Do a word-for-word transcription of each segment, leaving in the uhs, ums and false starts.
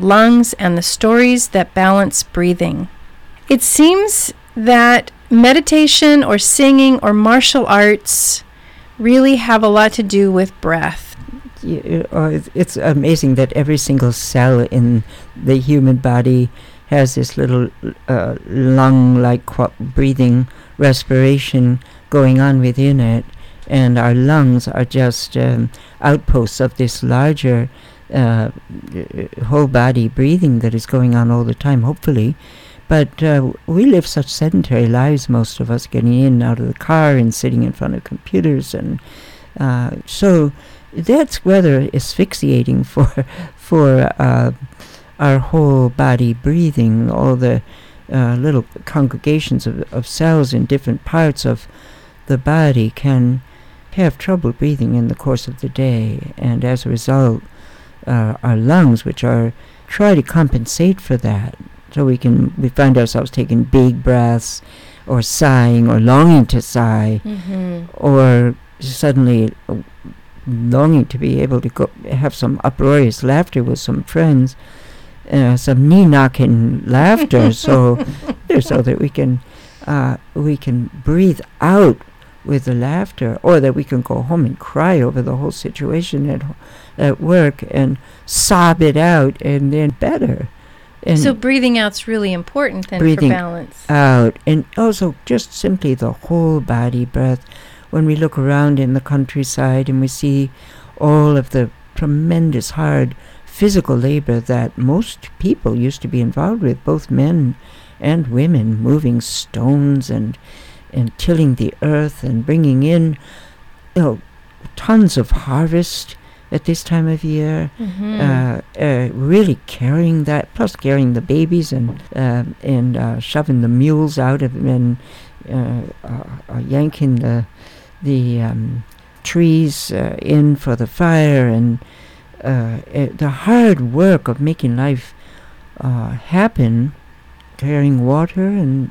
lungs and the stories that balance breathing. It seems that meditation or singing or martial arts really have a lot to do with breath. Yeah, uh, it's amazing that every single cell in the human body has this little uh, lung-like qu- breathing respiration going on within it, and our lungs are just um, outposts of this larger uh, whole body breathing that is going on all the time, hopefully. But uh, we live such sedentary lives, most of us, getting in and out of the car and sitting in front of computers, and uh, so that's rather asphyxiating for for uh, our whole body breathing. All the uh, little congregations of, of cells in different parts of the body can have trouble breathing in the course of the day, and as a result, uh, our lungs, which are try to compensate for that, so we can we find ourselves taking big breaths, or sighing, or longing to sigh, Mm-hmm. or suddenly uh, longing to be able to go have some uproarious laughter with some friends, uh, some knee-knocking laughter, so so that we can uh, we can breathe out with the laughter, or that we can go home and cry over the whole situation at at work and sob it out, and then better. And So breathing out's really important then for breathing balance. out, and also just simply the whole body breath. When we look around in the countryside and we see all of the tremendous hard physical labor that most people used to be involved with, both men and women, moving stones and and tilling the earth and bringing in, you know, tons of harvest at this time of year, Mm-hmm. uh, uh, really carrying that, plus carrying the babies and uh, and uh, shoving the mules out of and uh, uh, uh, yanking the the um, trees uh, in for the fire, and uh, uh, the hard work of making life uh, happen, carrying water, and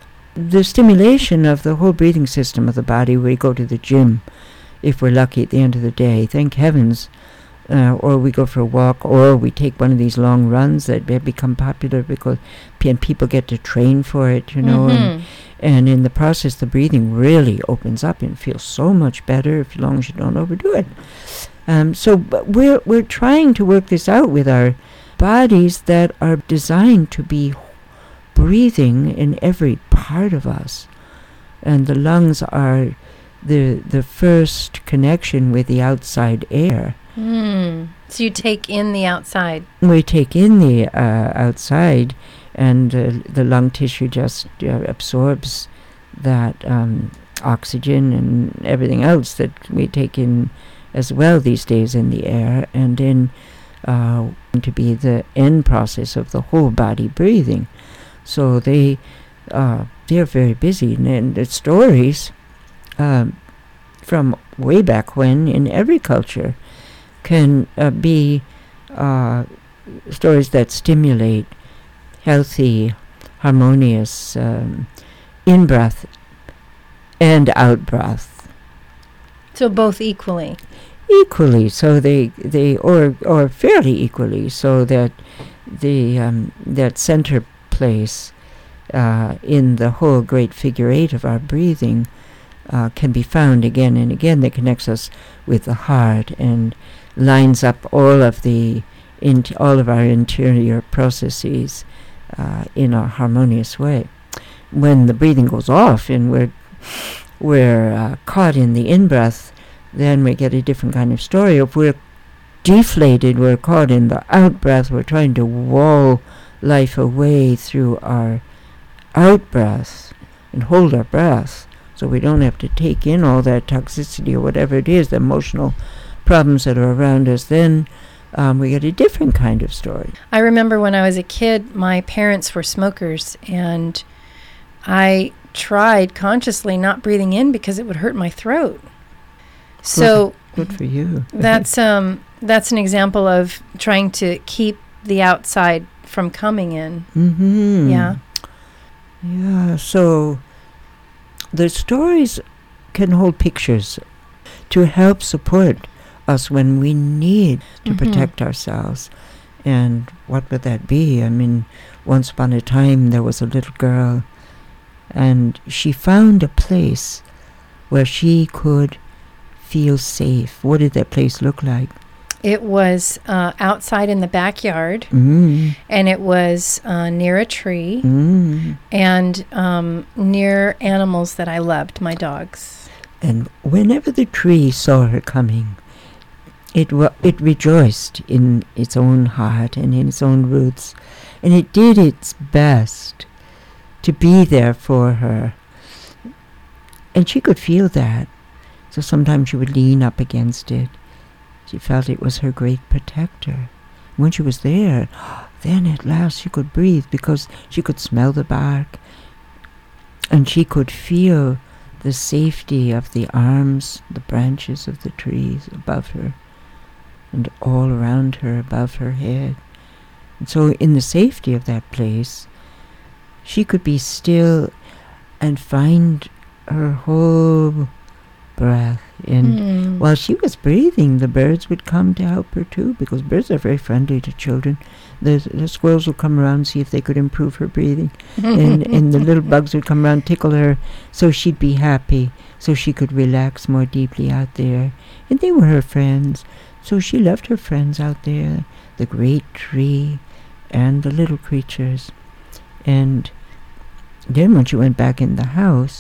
the stimulation of the whole breathing system of the body. We go to the gym, if we're lucky, at the end of the day, thank heavens, uh, or we go for a walk, or we take one of these long runs that have become popular because p- and people get to train for it, you know, Mm-hmm. and, and in the process the breathing really opens up and feels so much better, as long as you don't overdo it. Um, so but we're we're trying to work this out with our bodies that are designed to be breathing in every part of us, and the lungs are the the first connection with the outside air. Mm. So you take in the outside. We take in the uh, outside, and uh, the lung tissue just uh, absorbs that um, oxygen and everything else that we take in as well these days in the air, and then uh, to be the end process of the whole body breathing. So they uh, they're very busy, and, and the stories um, from way back when in every culture can uh, be uh, stories that stimulate healthy, harmonious um, in-breath and out-breath. So both equally. Equally, so they, they or or fairly equally, so that the um, that center place uh, in the whole great figure eight of our breathing uh, can be found again and again, that connects us with the heart and lines up all of the int- all of our interior processes uh, in a harmonious way. When the breathing goes off and we're we're uh, caught in the in-breath, then we get a different kind of story. If we're deflated, we're caught in the out-breath, we're trying to wall life away through our out-breath and hold our breath so we don't have to take in all that toxicity or whatever it is, the emotional problems that are around us, then um, we get a different kind of story. I remember when I was a kid, my parents were smokers, and I tried consciously not breathing in because it would hurt my throat. So Good for you. that's um that's an example of trying to keep the outside from coming in. Mm-hmm. Yeah. Yeah, so the stories can hold pictures to help support us when we need to Mhm. protect ourselves. And what would that be? I mean, once upon a time there was a little girl, and she found a place where she could feel safe. What did that place look like? It was uh, outside in the backyard, Mm. and it was uh, near a tree, Mm. and um, near animals that I loved, my dogs. And whenever the tree saw her coming, it wa- it rejoiced in its own heart and in its own roots, and it did its best to be there for her. And she could feel that. So sometimes she would lean up against it. She felt it was her great protector. When she was there, then at last she could breathe, because she could smell the bark, and she could feel the safety of the arms, the branches of the trees above her, and all around her, above her head. And so in the safety of that place, she could be still and find her whole breath. And Mm. while she was breathing, the birds would come to help her too, because birds are very friendly to children. The, the squirrels would come around and see if they could improve her breathing. and, and the little bugs would come around, tickle her, so she'd be happy, so she could relax more deeply out there. And they were her friends, so she loved her friends out there, the great tree and the little creatures. And then when she went back in the house,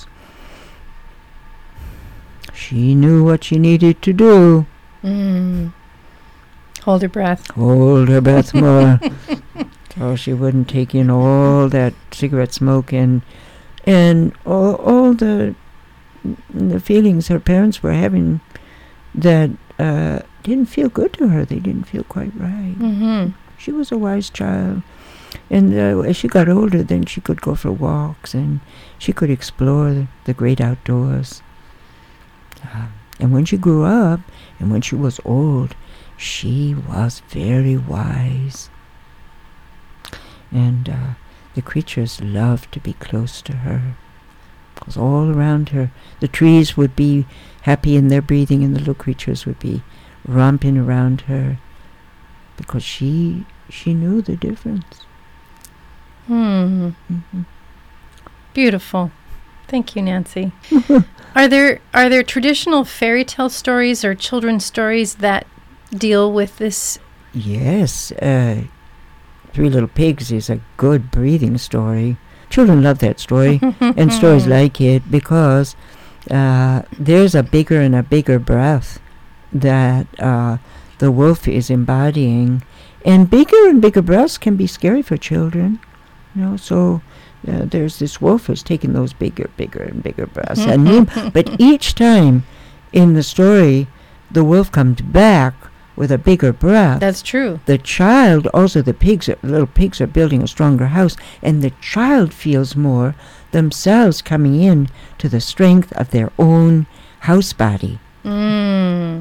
she knew what she needed to do. Mm. Hold her breath. Hold her breath more, so she wouldn't take in all that cigarette smoke and and all, all the the feelings her parents were having that uh, didn't feel good to her. They didn't feel quite right. Mm-hmm. She was a wise child. And uh, as she got older, then she could go for walks, and she could explore the, the great outdoors. Uh, and when she grew up, and when she was old, she was very wise. And uh, the creatures loved to be close to her, because all around her, the trees would be happy in their breathing, and the little creatures would be romping around her, because she she knew the difference. Hmm. Mm-hmm. Beautiful. Thank you, Nancy. Are there are there traditional fairy tale stories or children's stories that deal with this? Yes, uh, Three Little Pigs is a good breathing story. Children love that story, and stories like it, because uh, there's a bigger and a bigger breath that uh, the wolf is embodying. And bigger and bigger breaths can be scary for children. You know, so uh, there's this wolf who's taking those bigger, bigger and bigger breaths. and he, But each time in the story, the wolf comes back with a bigger breath. That's true. The child, also the pigs, are, little pigs are building a stronger house, and the child feels more themselves coming in to the strength of their own house body. Mm.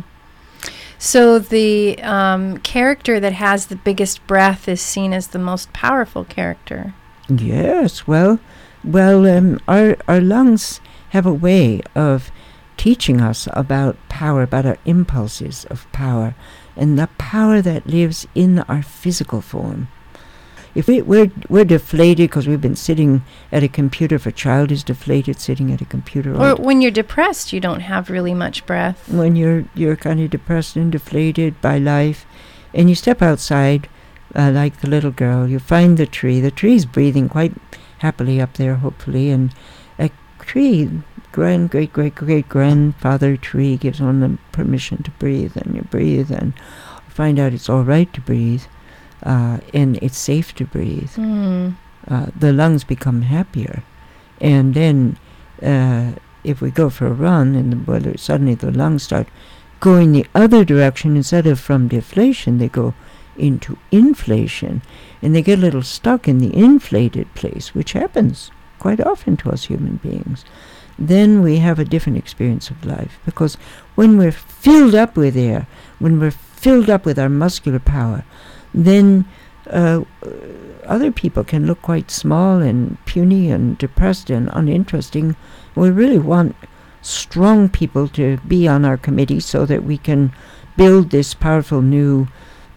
So the um, character that has the biggest breath is seen as the most powerful character. Yes, well, well, um, our our lungs have a way of teaching us about power, about our impulses of power, and the power that lives in our physical form. If we, we're we're deflated because we've been sitting at a computer, if a child is deflated sitting at a computer, Or when you're depressed, you don't have really much breath. when you're you're kind of depressed and deflated by life, and you step outside, uh, like the little girl, you find the tree. The tree's breathing quite happily up there, hopefully, and a tree, grand, great, great, great grandfather tree gives one the permission to breathe, and you breathe, and find out it's all right to breathe, uh, and it's safe to breathe. Mm. Uh, the lungs become happier, and then uh, if we go for a run, and the, well, suddenly the lungs start going the other direction. Instead of from deflation, they go into inflation, and they get a little stuck in the inflated place, which happens quite often to us human beings. Then we have a different experience of life, because when we're filled up with air, when we're filled up with our muscular power, then uh, other people can look quite small and puny and depressed and uninteresting. We really want strong people to be on our committee so that we can build this powerful new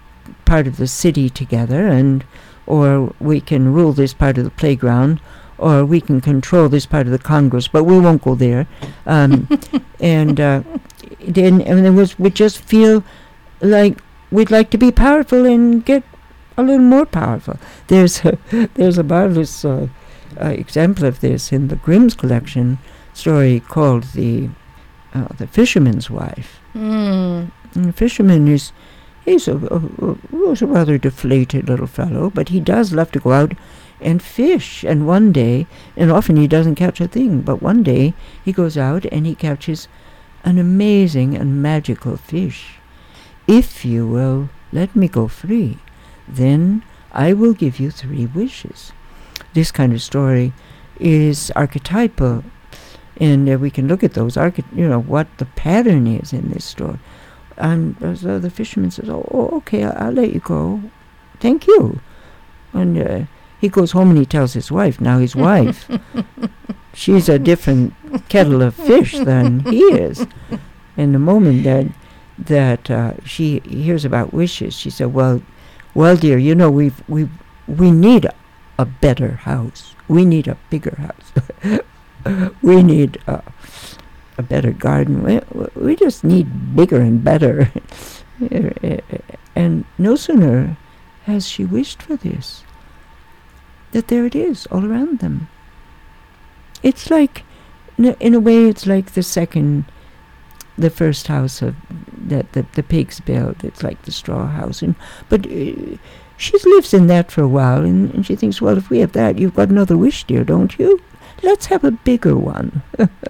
part of the city together, and or we can rule this part of the playground, or we can control this part of the Congress, but we won't go there. Um, and uh, then and it was we just feel like we'd like to be powerful and get a little more powerful. There's a, there's a marvelous uh, uh, example of this in the Grimm's collection story called the uh, the Fisherman's Wife. Mm. And the fisherman is he's a, a, a, was a rather deflated little fellow, but he does love to go out and fish. And one day, and often he doesn't catch a thing, but one day he goes out and he catches an amazing and magical fish. If you will let me go free, then I will give you three wishes. This kind of story is archetypal, and uh, we can look at those, arche- you know, what the pattern is in this story. And uh, so the fisherman says, oh, oh okay, I'll, I'll let you go. Thank you. And uh, he goes home and he tells his wife. Now his wife, she's a different kettle of fish than he is. And the moment that that uh, she hears about wishes, she said, well, well, dear, you know, we've, we've, we need a, a better house. We need a bigger house. We need uh, a better garden. We, we just need bigger and better. And no sooner has she wished for this, that there it is all around them. It's like, in a, in a way, it's like the second, the first house of that the, the pigs built. It's like the straw house. And but uh, she lives in that for a while, and, and she thinks, well, if we have that, you've got another wish, dear, don't you? Let's have a bigger one.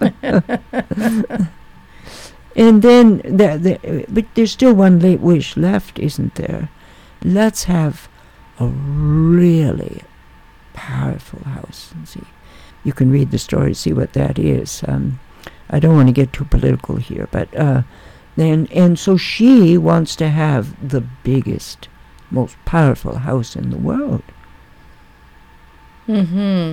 And then, the, the, but there's still one late wish left, isn't there? Let's have a really powerful house. And see, you can read the story, see what that is. Um, I don't want to get too political here, but uh, then and so she wants to have the biggest, most powerful house in the world. Mm-hmm.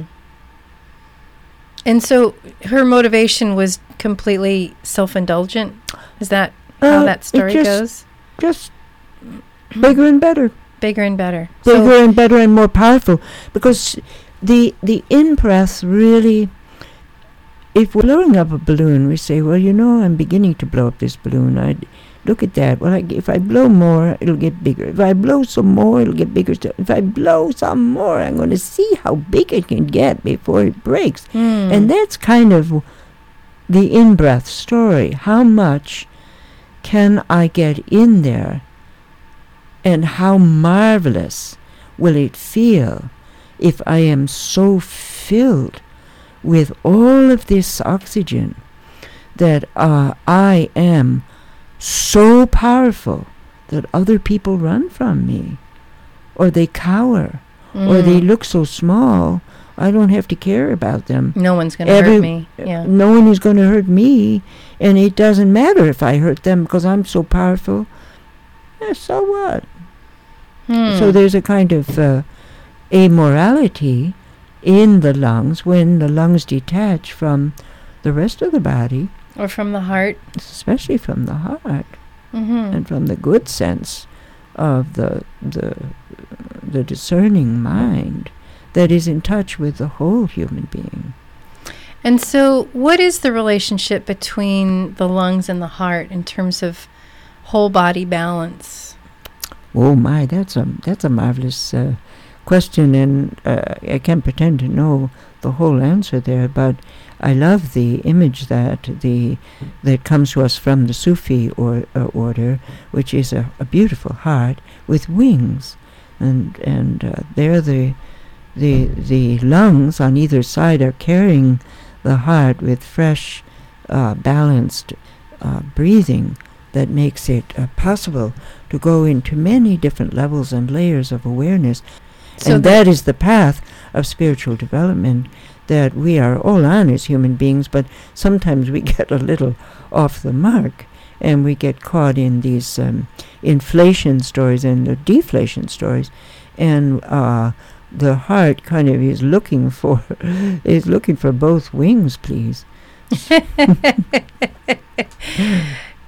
And so her motivation was completely self-indulgent? Is that how Uh, that story it just, goes? Just bigger and better. Bigger and better. Bigger So, and better and more powerful. Because the the in-breath really, if we're blowing up a balloon, we say, well, you know, I'm beginning to blow up this balloon. I look at that. Well, I, if I blow more, it'll get bigger. If I blow some more, it'll get bigger still. If I blow some more, I'm going to see how big it can get before it breaks. hmm. And that's kind of the in-breath story. How much can I get in there? And how marvelous will it feel if I am so filled with all of this oxygen that uh, I am so powerful that other people run from me, or they cower, Mm. or they look so small, I don't have to care about them. No one's going to Every- hurt me. Yeah. No one is going to hurt me, and it doesn't matter if I hurt them because I'm so powerful. Eh, so what? Hmm. So there's a kind of uh, amorality in the lungs when the lungs detach from the rest of the body, Or from the heart. especially from the heart Mm-hmm. and from the good sense of the the the discerning mind that is in touch with the whole human being. And so what is the relationship between the lungs and the heart in terms of whole body balance? Oh my, that's a that's a marvelous uh, question, and uh, I can't pretend to know the whole answer there, but I love the image that the that comes to us from the Sufi or, uh, order, which is a, a beautiful heart with wings, and and uh, there the the the lungs on either side are carrying the heart with fresh, uh, balanced uh, breathing that makes it uh, possible to go into many different levels and layers of awareness. So And that is the path of spiritual development that we are all on as human beings, but sometimes we get a little off the mark and we get caught in these um, inflation stories and the deflation stories, and uh, the heart kind of is looking for is looking for both wings, please.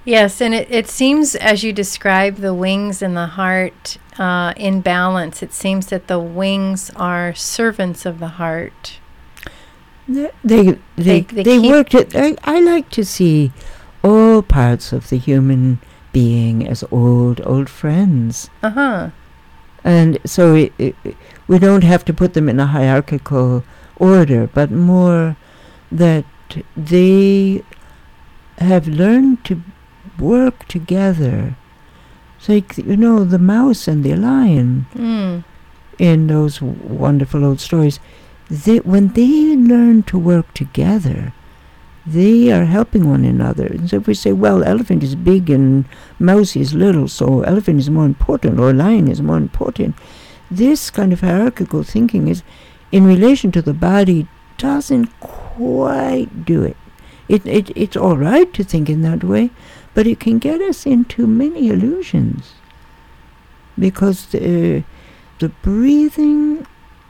Yes, and it, it seems, as you describe the wings and the heart uh, in balance, it seems that the wings are servants of the heart. They they they, They- they they keep- worked it. I, I like to see all parts of the human being as old old friends, Uh-huh. and so it, it, we don't have to put them in a hierarchical order, but more that they have learned to work together. It's like, you know, the mouse and the lion Mm. in those w- wonderful old stories. They, when they learn to work together, they are helping one another. And so if we say, well, elephant is big and mouse is little, so elephant is more important or lion is more important, this kind of hierarchical thinking is, in relation to the body, doesn't quite do it. It, it it's all right to think in that way, but it can get us into many illusions, because the, the breathing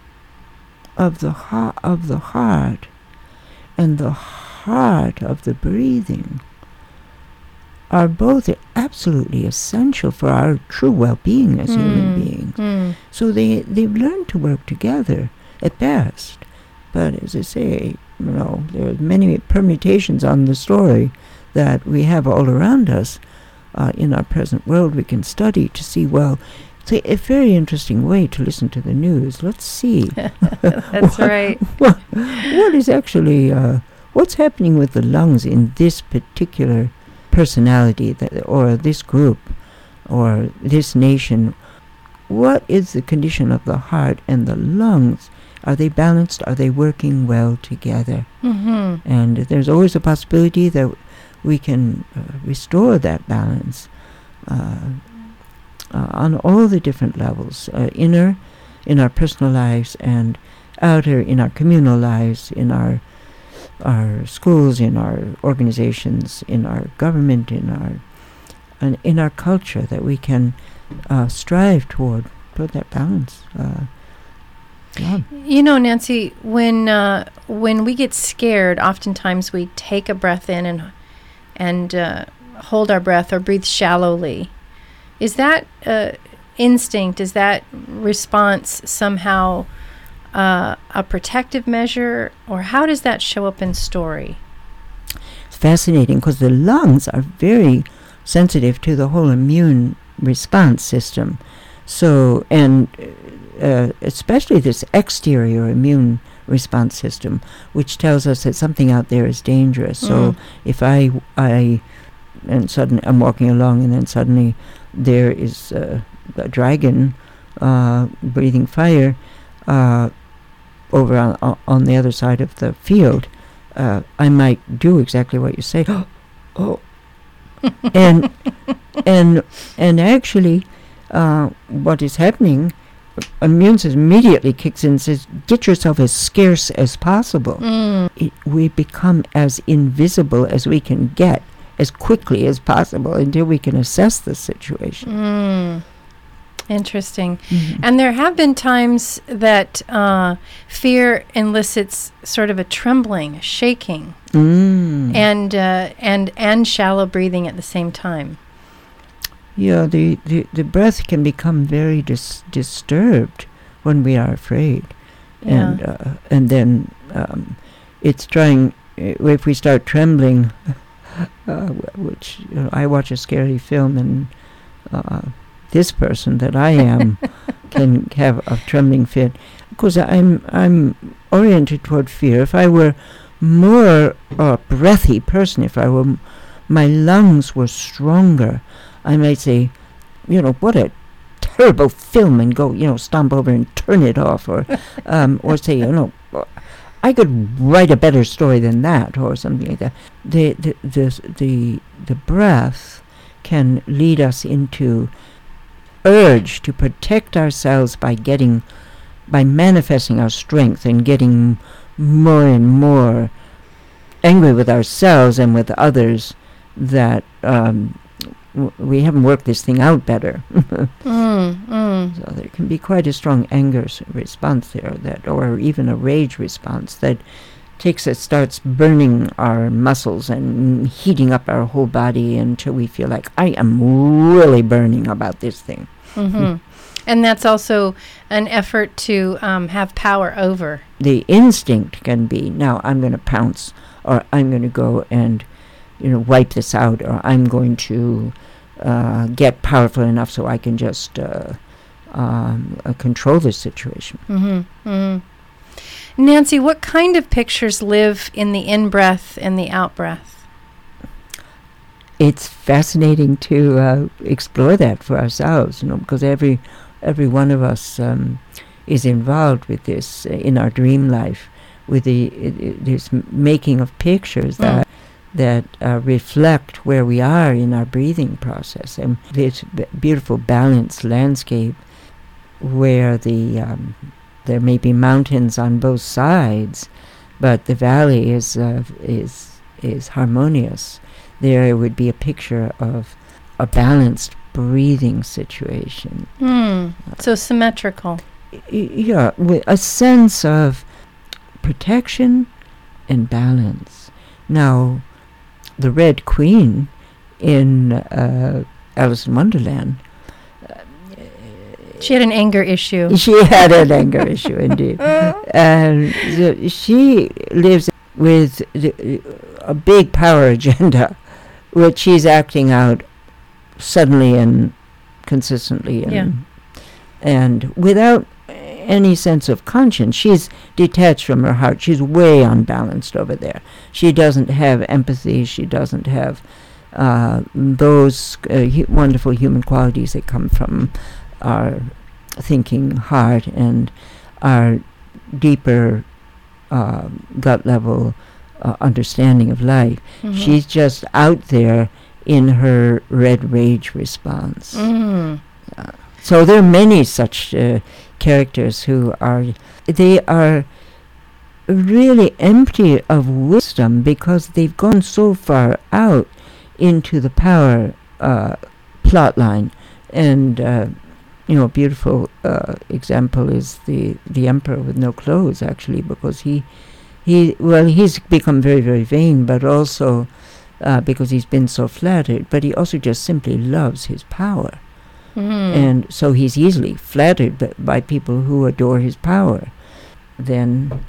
of the ha- of the heart and the heart of the breathing are both absolutely essential for our true well-being as human Mm. beings. Mm. So they they've learned to work together at best. But as I say, you know, there are many permutations on the story that we have all around us uh, in our present world. We can study to see, well, it's a, a very interesting way to listen to the news. Let's see That's What- right. what, what is actually, uh, what's happening with the lungs in this particular personality that, or this group or this nation. What is the condition of the heart and the lungs? Are they balanced? Are they working well together? Mm-hmm. And there's always a possibility that we can uh, restore that balance uh, uh, on all the different levels, uh, inner, in our personal lives, and outer, in our communal lives, in our our schools, in our organizations, in our government, in our and in our culture, that we can uh, strive toward toward that balance. Uh, yeah. You know, Nancy, when uh, when we get scared, oftentimes we take a breath in and and uh, hold our breath or breathe shallowly. Is that uh, instinct? Is that response somehow uh, a protective measure, or how does that show up in story? It's fascinating because the lungs are very sensitive to the whole immune response system. So, and uh, especially this exterior immune response system, which tells us that something out there is dangerous. So Mm. if I, I, and suddenly I'm walking along and then suddenly there is uh, a dragon uh, breathing fire uh, over on, on, on the other side of the field, uh, I might do exactly what you say. Oh, and and and actually, uh, what is happening? Immune system immediately kicks in and says, "Get yourself as scarce as possible." Mm. It, we become as invisible as we can get, as quickly as possible, until we can assess the situation. Mm. Interesting. Mhm. And there have been times that uh, fear elicits sort of a trembling, a shaking, Mm. and uh, and and shallow breathing at the same time. Yeah, the, the, the breath can become very dis- disturbed when we are afraid. Yeah. And uh, and then um, it's trying, uh, if we start trembling, uh, wh- which, you know, I watch a scary film and uh, this person that I am can have a trembling fit. Because I'm, I'm oriented toward fear. If I were more a breathy person, if I were, m- my lungs were stronger, I might say, you know, what a terrible film, and go, you know, stomp over and turn it off, or um, or say, you know, I could write a better story than that, or something like that. The the the the, the breath can lead us into urge to protect ourselves by getting, by manifesting our strength and getting more and more angry with ourselves and with others that um, w- we haven't worked this thing out better. Mm, mm. So there can be quite a strong anger s- response there, that, or even a rage response that takes it, starts burning our muscles and heating up our whole body until we feel like, I am really burning about this thing. Mm-hmm. And that's also an effort to um, have power over. The instinct can be, now I'm going to pounce, or I'm going to go and, you know, wipe this out, or I'm going to uh, get powerful enough so I can just uh, um, uh, control this situation. Mm-hmm. Mm-hmm. Nancy, what kind of pictures live in the in-breath and the out-breath? It's fascinating to uh, explore that for ourselves, you know, because every every one of us um, is involved with this uh, in our dream life, with the it, it, this m- making of pictures mm. that that uh, reflect where we are in our breathing process, and this b- beautiful balanced landscape where the um, there may be mountains on both sides, but the valley is uh, is is harmonious. There would be a picture of a balanced breathing situation. Mm, so symmetrical. Y- yeah, with a sense of protection and balance. Now, the Red Queen in uh, Alice in Wonderland, she had an anger issue. She had an anger issue, indeed. And so she lives with the, a big power agenda, which she's acting out suddenly and consistently, and, yeah. and without any sense of conscience. She's detached from her heart. She's way unbalanced over there. She doesn't have empathy. She doesn't have uh, those uh, hu- wonderful human qualities that come from our thinking heart and our deeper uh, gut level uh, understanding of life. Mm-hmm. She's just out there in her red rage response. Mm. Uh, so there are many such uh, characters who are, they are really empty of wisdom because they've gone so far out into the power uh, plot line. And, uh, you know, a beautiful uh, example is the, the emperor with no clothes, actually, because he, he well, he's become very, very vain, but also uh, because he's been so flattered, but he also just simply loves his power. Mm. And so he's easily flattered b- by people who adore his power. Then,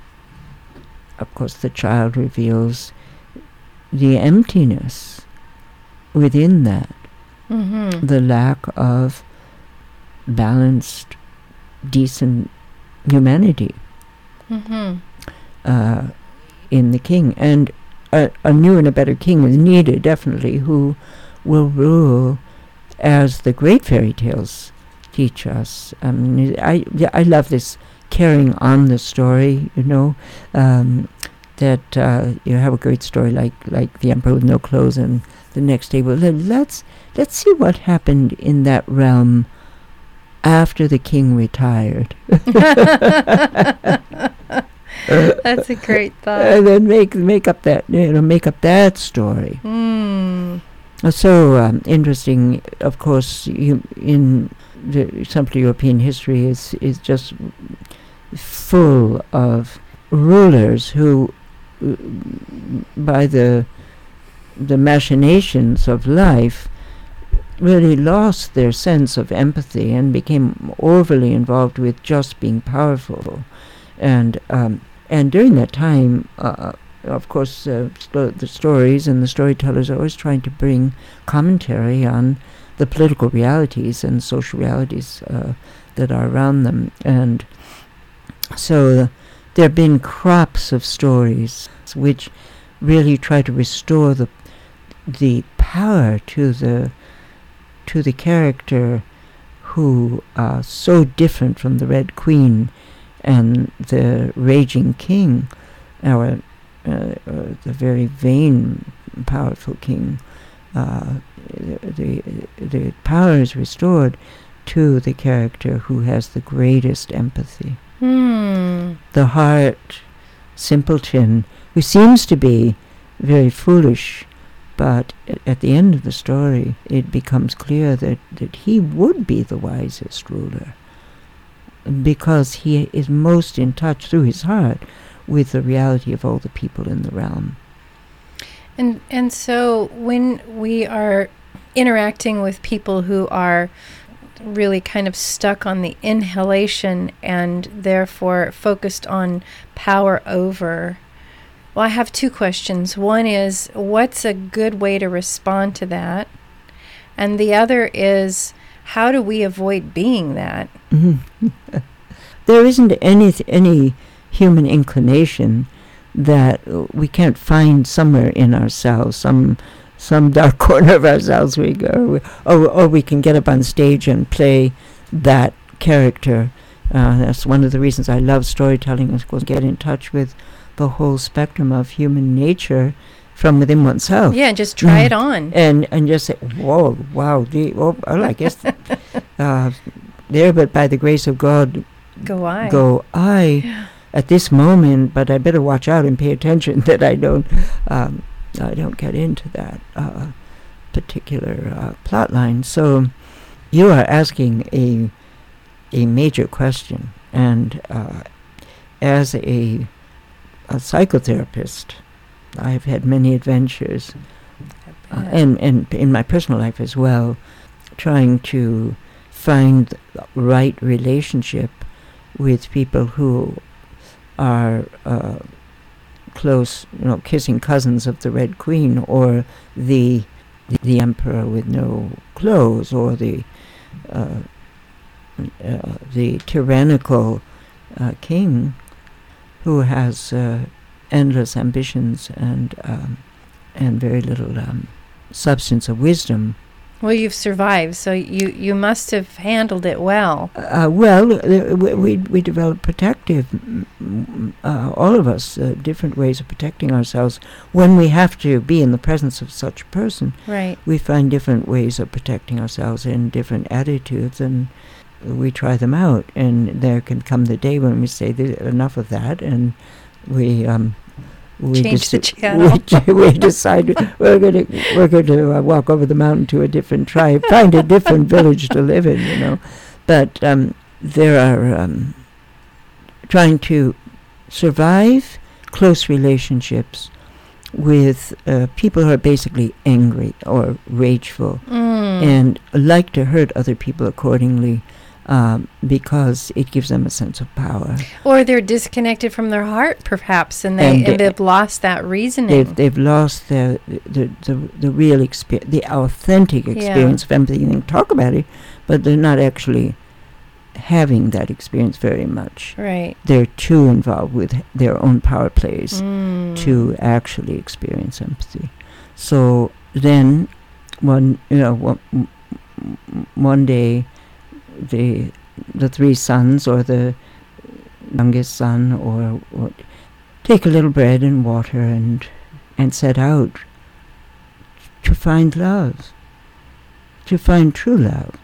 of course, the child reveals the emptiness within that, mm-hmm. the lack of balanced, decent humanity mm-hmm. uh, in the king. And a, a new and a better king is needed, definitely, who will rule as the great fairy tales teach us. I mean, I, I love this carrying on the story, you know, um, that uh, you have a great story like, like The Emperor with No Clothes, and the next day, well, let's, let's see what happened in that realm after the king retired. That's a great thought. And then make make up that you know make up that story. Mm. So um, interesting, of course. You, in the Central European history is is just full of rulers who, uh, by the the machinations of life, really lost their sense of empathy and became overly involved with just being powerful. And um, and during that time, uh, of course, uh, sto- the stories and the storytellers are always trying to bring commentary on the political realities and social realities uh, that are around them. And so uh, there have been crops of stories which really try to restore the the power to the to the character who are uh, so different from the Red Queen and the raging king, our uh, uh, the very vain, powerful king. Uh, the, the the power is restored to the character who has the greatest empathy. Hmm. The heart simpleton who seems to be very foolish, but at, at the end of the story, it becomes clear that, that he would be the wisest ruler, because he is most in touch through his heart with the reality of all the people in the realm. And and so when we are interacting with people who are really kind of stuck on the inhalation and therefore focused on power over, well, I have two questions. One is, what's a good way to respond to that? And the other is, how do we avoid being that? Mm-hmm. There isn't any any human inclination that we can't find somewhere in ourselves, some some dark corner of ourselves we go, or, or we can get up on stage and play that character. Uh, that's one of the reasons I love storytelling, is to get in touch with the whole spectrum of human nature from within oneself. Yeah, just try mm. it on. And and just say, whoa, wow, the, oh, well, I guess uh, there, but by the grace of God, go I. Go I. Yeah. At this moment, but I better watch out and pay attention that I don't, um, I don't get into that uh, particular uh, plot line. So, you are asking a a major question, and uh, as a a psychotherapist, I've had many adventures, uh, and and in my personal life as well, trying to find the right relationship with people who are uh, close, you know, kissing cousins of the Red Queen, or the the, the emperor with no clothes, or the uh, uh, the tyrannical uh, king who has uh, endless ambitions and um, and very little um, substance of wisdom. Well, you've survived, so you, you must have handled it well. Uh, well, uh, we, we we develop protective, uh, all of us, uh, different ways of protecting ourselves. When we have to be in the presence of such a person, right, we find different ways of protecting ourselves in different attitudes, and we try them out. And there can come the day when we say, enough of that, and we... Um, We change the channel. We, we decide we're going to we're going to uh, walk over the mountain to a different tribe, find a different village to live in, you know. But um, there are um, trying to survive close relationships with uh, people who are basically angry or rageful mm. and like to hurt other people accordingly. Um, because it gives them a sense of power. Or they're disconnected from their heart, perhaps, and, they, and, and they've lost that reasoning. They've, they've lost their, the, the, the real experience, the authentic experience yeah. of empathy. They talk about it, but they're not actually having that experience very much. Right. They're too involved with their own power plays mm. to actually experience empathy. So then, one, you know, one, one day, the the three sons, or the youngest son, or, or take a little bread and water and and set out to find love, to find true love.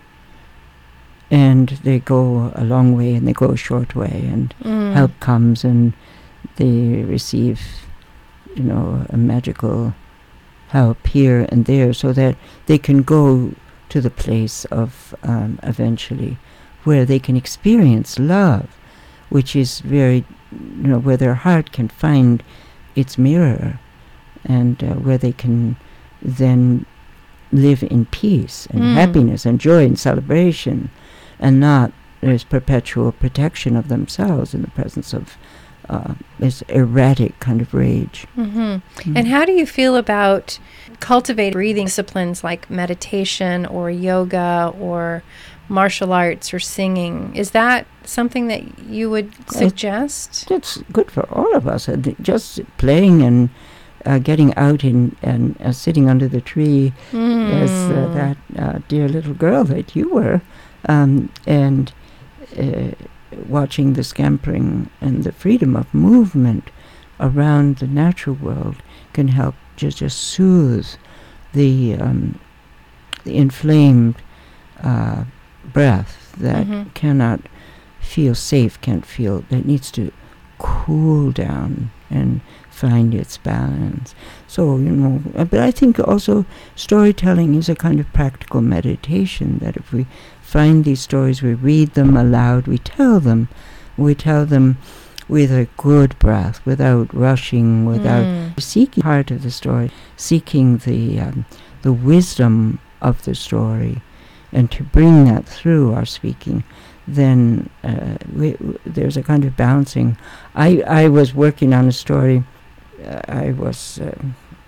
And they go a long way and they go a short way, and mm. help comes, and they receive, you know, a magical help here and there, so that they can go to the place of um, eventually where they can experience love, which is very, you know, where their heart can find its mirror, and uh, where they can then live in peace and mm. happiness and joy and celebration, and not this perpetual protection of themselves in the presence of uh, this erratic kind of rage. Mm-hmm. Mm. And how do you feel about cultivate breathing disciplines like meditation or yoga or martial arts or singing? Is that something that you would suggest? It's good for all of us. Uh, just playing and uh, getting out in, and uh, sitting under the tree mm. as uh, that uh, dear little girl that you were, um, and uh, watching the scampering and the freedom of movement around the natural world can help just just soothe the um, the inflamed uh, breath that mm-hmm. cannot feel safe, can't feel, that needs to cool down and find its balance. So, you know, uh, but I think also storytelling is a kind of practical meditation, that if we find these stories, we read them aloud, we tell them, we tell them with a good breath, without rushing, without Mm. seeking part of the story, seeking the um, the wisdom of the story, and to bring that through our speaking, then uh, we, w- there's a kind of balancing. I, I was working on a story. Uh, I was uh,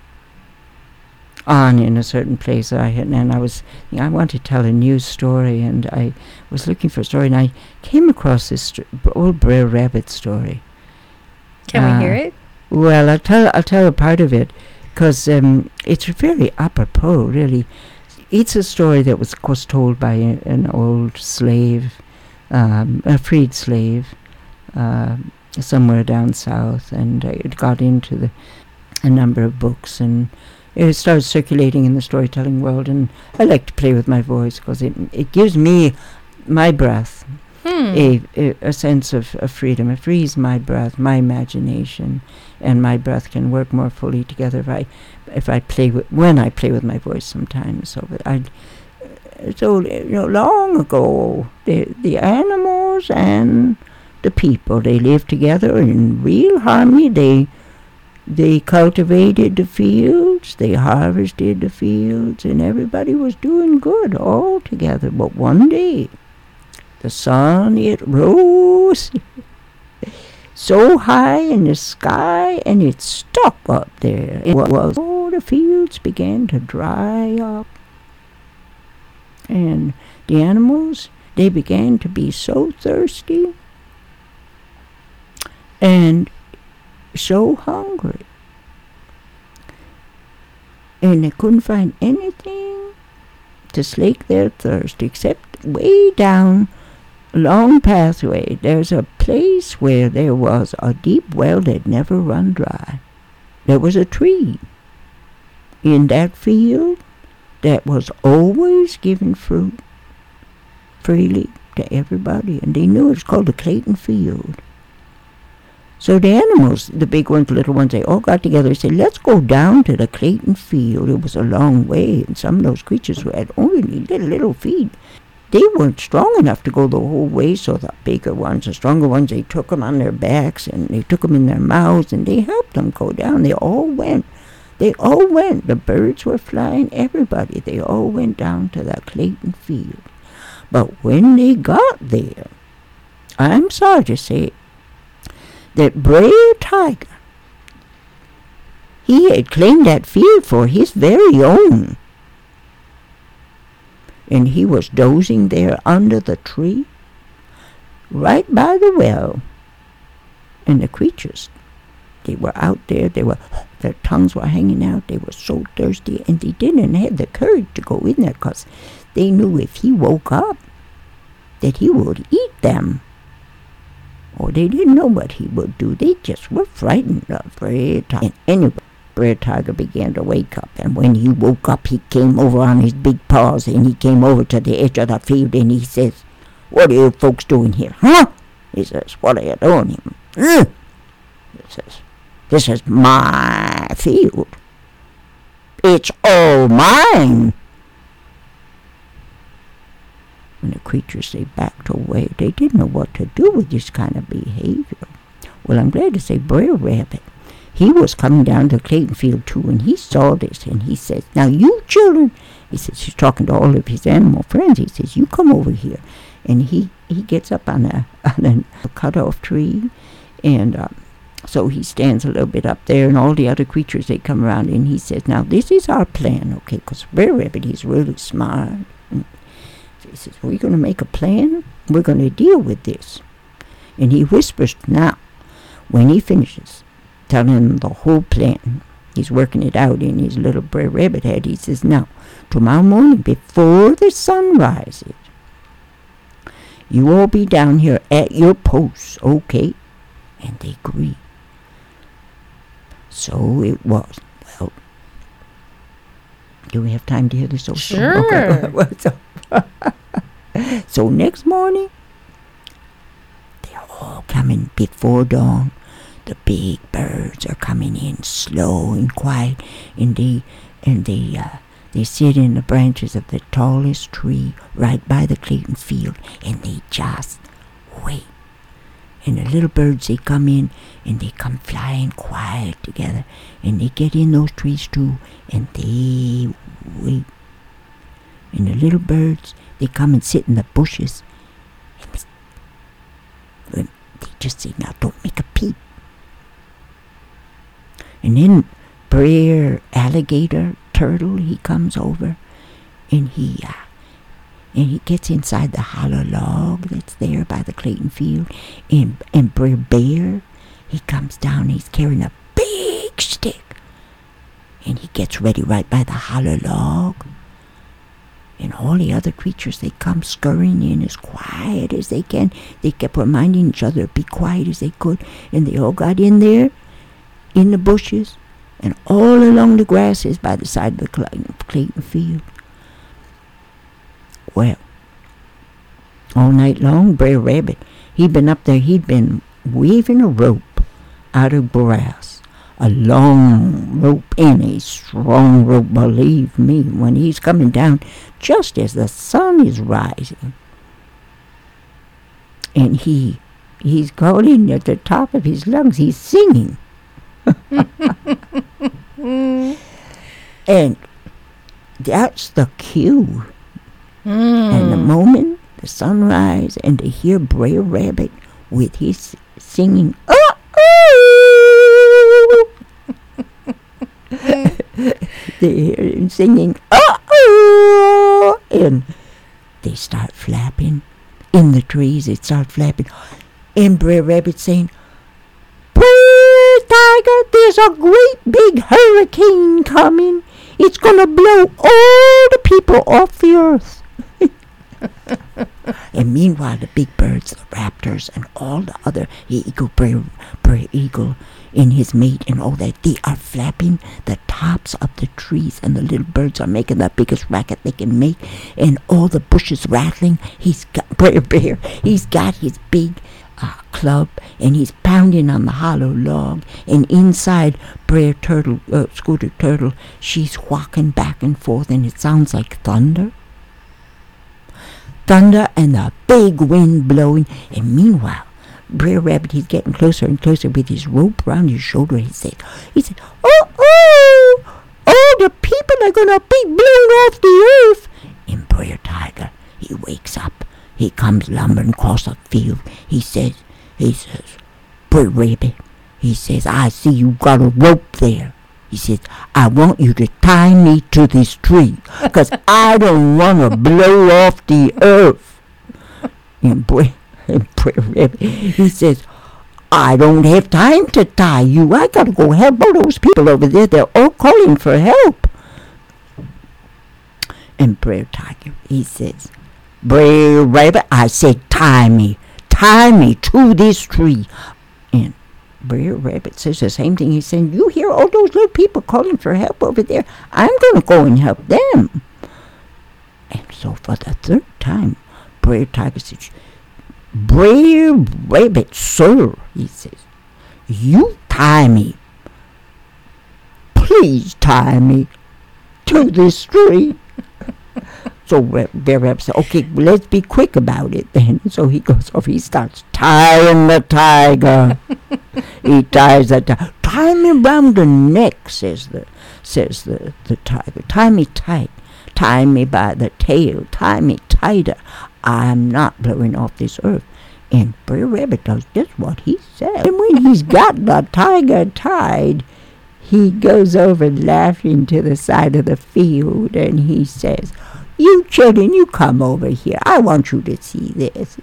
on in a certain place, I had, and I was, you know, I wanted to tell a new story, and I was looking for a story, and I came across this st- old Brer Rabbit story. Can Uh, we hear it? Well, I'll tell I'll tell a part of it, because um, it's very apropos, really. It's a story that was, of course, told by a, an old slave, um, a freed slave, uh, somewhere down south, and uh, it got into the, a number of books, and it started circulating in the storytelling world. And I like to play with my voice because it it gives me my breath. Hmm. A, a, a sense of, of freedom. It frees my breath, my imagination, and my breath can work more fully together if I, if I play with, when I play with my voice sometimes. So that I, so you know, long ago, the the animals and the people, they lived together in real harmony. They they cultivated the fields, they harvested the fields, and everybody was doing good all together. But one day, the sun, it rose so high in the sky, and it stuck up there. It was, all the fields began to dry up. And the animals, they began to be so thirsty and so hungry. And they couldn't find anything to slake their thirst except way down long pathway, there's a place where there was a deep well that never run dry. There was a tree in that field that was always giving fruit freely to everybody, and they knew it was called the Clayton Field. So the animals, the big ones, the little ones, they all got together and said, let's go down to the Clayton Field. It was a long way, and some of those creatures had only little, little feet. They weren't strong enough to go the whole way, so the bigger ones, the stronger ones, they took them on their backs, and they took them in their mouths, and they helped them go down. They all went. They all went. The birds were flying, everybody. They all went down to the Clayton Field. But when they got there, I'm sorry to say that Brer Tiger, he had claimed that field for his very own. And he was dozing there under the tree, right by the well. And the creatures, they were out there, they were, their tongues were hanging out, they were so thirsty, and they didn't have the courage to go in there, because they knew if he woke up, that he would eat them. Or they didn't know what he would do. They just were frightened of Brer Tiger. And anyway, Brer Tiger began to wake up, and when he woke up, he came over on his big paws, and he came over to the edge of the field, and he says, what are you folks doing here, huh? He says, what are you doing here? He says, this is my field. It's all mine. When the creatures, they backed away. They didn't know what to do with this kind of behavior. Well, I'm glad to say Brer Rabbit, he was coming down to Clayton Field too, and he saw this, and he says, now you children, he says, he's talking to all of his animal friends, he says, you come over here. And he, he gets up on a, on a cut-off tree, and uh, so he stands a little bit up there, and all the other creatures, they come around, and he says, now this is our plan, okay, because Brer Rabbit, he's really smart. And he says, we're going to make a plan, we're going to deal with this. And he whispers, now, when he finishes telling him the whole plan, he's working it out in his little Brer Rabbit head, he says, now, tomorrow morning, before the sun rises, you all be down here at your posts, okay? And they agree. So it was. Well, do we have time to hear this? Sure. Okay. so, so next morning, they're all coming before dawn. The big birds are coming in slow and quiet, and they and they uh, they sit in the branches of the tallest tree right by the Clayton Field, and they just wait. And the little birds, they come in, and they come flying quiet together. And they get in those trees too, and they wait. And the little birds, they come and sit in the bushes. And they just say, now don't make a peep. And then Brer Alligator Turtle, he comes over, and he uh, and he gets inside the hollow log that's there by the Clayton field. And and Brer Bear, he comes down, he's carrying a big stick, and he gets ready right by the hollow log. And all the other creatures, they come scurrying in as quiet as they can. They kept reminding each other to be quiet as they could, and they all got in there, in the bushes, and all along the grasses by the side of the Clayton, Clayton field. Well, all night long, Brer Rabbit, he'd been up there, he'd been weaving a rope out of grass. A long rope and a strong rope, believe me, when he's coming down just as the sun is rising. And he, he's calling at the top of his lungs, he's singing. And that's the cue. Mm. And the moment the sunrise, and to hear Brer Rabbit with his singing, oh, oh! They hear him singing, oh, oh! And they start flapping in the trees. They start flapping, and Brer Rabbit saying, "Brer Tiger, there's a great big hurricane coming. It's gonna blow all the people off the earth." And meanwhile, the big birds, the raptors, and all the other eagle, Brer, Brer Eagle, and his mate, and all that, they are flapping the tops of the trees, and the little birds are making the biggest racket they can make, and all the bushes rattling. He's got Brer Bear. He's got his big uh, club, and he's pounding on the hollow log. And inside, Brer Turtle, uh, Scooter Turtle, she's walking back and forth, and it sounds like thunder. Thunder and a big wind blowing. And meanwhile, Brer Rabbit, he's getting closer and closer with his rope around his shoulder. He said, he said, oh, oh, all the people are going to be blown off the earth. And Brer Tiger, he wakes up. He comes lumbering across the field. He says, he says, Brer Rabbit, he says, I see you got a rope there. He says, I want you to tie me to this tree, because I don't want to blow off the earth. And Brer, and Brer Rabbit, he says, I don't have time to tie you. I got to go help all those people over there. They're all calling for help. And Brer Tiger, he says, Brer Rabbit, I said, tie me. Tie me to this tree. And Brer Rabbit says the same thing. He's saying, you hear all those little people calling for help over there? I'm going to go and help them. And so for the third time, Brer Tiger says, Brer Rabbit, sir, he says, you tie me. Please tie me to this tree. So Brer Rabbit said, okay, let's be quick about it then. So he goes off, he starts tying the tiger. He ties the tiger. Tie me round the neck, says the says the, the tiger. Tie me tight. Tie me by the tail. Tie me tighter. I'm not blowing off this earth. And Brer Rabbit does just what he said. And when he's got the tiger tied, he goes over laughing to the side of the field, and he says, you children, you come over here. I want you to see this.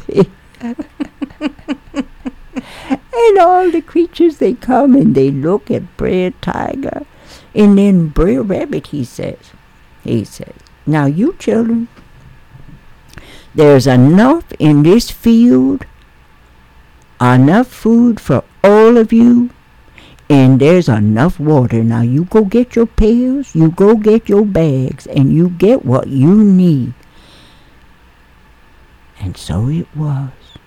And all the creatures, they come and they look at Brer Tiger. And then Brer Rabbit, he says, he says, now you children, there's enough in this field, enough food for all of you, and there's enough water. Now you go get your pails, you go get your bags, and you get what you need. And so it was.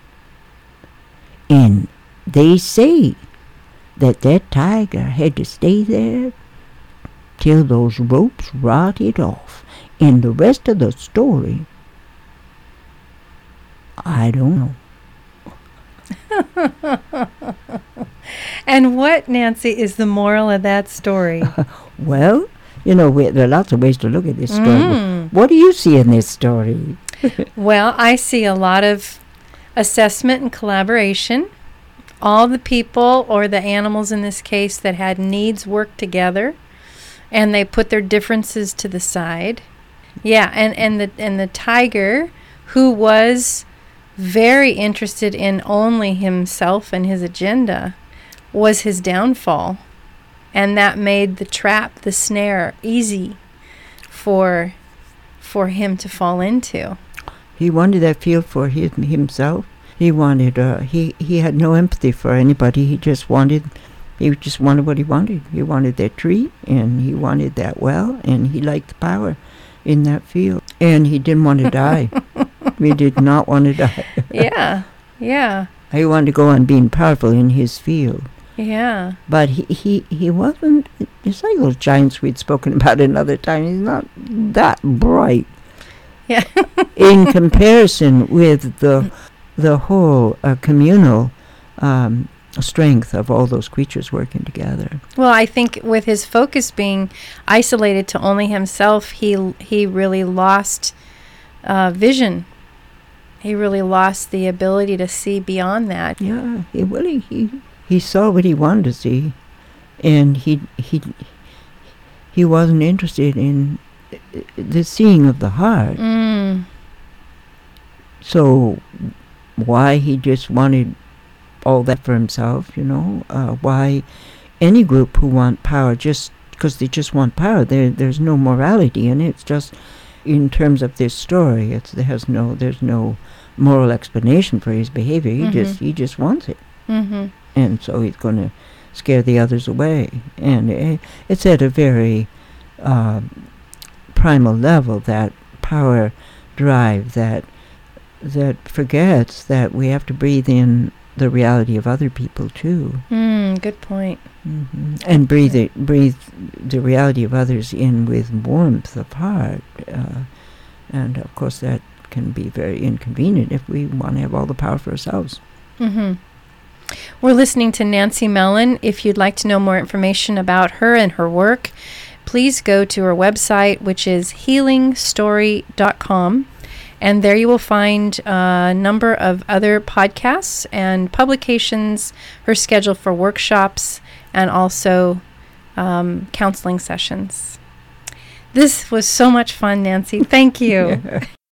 And they say that that tiger had to stay there till those ropes rotted off. And the rest of the story, I don't know. And what, Nancy, is the moral of that story? Well, you know, we, there are lots of ways to look at this story. Mm. What do you see in this story? Well, I see a lot of assessment and collaboration. All the people, or the animals in this case, that had needs worked together, and they put their differences to the side. Yeah, and, and the and the tiger, who was very interested in only himself and his agenda, was his downfall. And that made the trap, the snare, easy for for him to fall into. He wanted that field for his, himself. He wanted, uh, he, he had no empathy for anybody. He just wanted, he just wanted what he wanted. He wanted that tree, and he wanted that well, and he liked the power in that field. And he didn't want to die. He did not want to die. Yeah, yeah, He wanted to go on being powerful in his field. yeah. But he, he, he wasn't, it's like those giants we'd spoken about another time. He's not that bright. Yeah. In comparison with the the whole uh, communal um, strength of all those creatures working together. Well, I think with his focus being isolated to only himself, he he really lost uh, vision. He really lost the ability to see beyond that. Yeah, he really he he saw what he wanted to see, and he he he wasn't interested in the seeing of the heart. Mm. So why he just wanted all that for himself, you know? Uh, why any group who want power, just because they just want power, there there's no morality in it. It's just in terms of this story. It's there has no there's no moral explanation for his behavior. He Mm-hmm. just he just wants it, Mm-hmm. and so he's going to scare the others away. And it, it's at a very uh, primal level, that power drive that that forgets that we have to breathe in the reality of other people too. Mm, good point. Mm-hmm. And breathe it, breathe the reality of others in with warmth of heart. Uh, and of course that can be very inconvenient if we want to have all the power for ourselves. Mm-hmm. We're listening to Nancy Mellon. If you'd like to know more information about her and her work, please go to her website, which is healing story dot com. And there you will find a number of other podcasts and publications, her schedule for workshops, and also um, counseling sessions. This was so much fun, Nancy. Thank you. Yeah.